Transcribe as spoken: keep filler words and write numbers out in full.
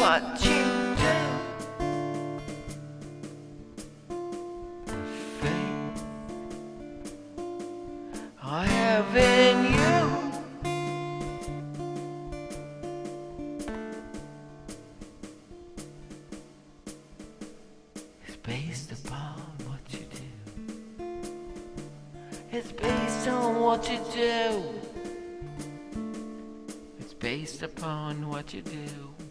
what you do. Faith I have in you. It's based upon what you do. It's based on what you do. It's based upon what you do.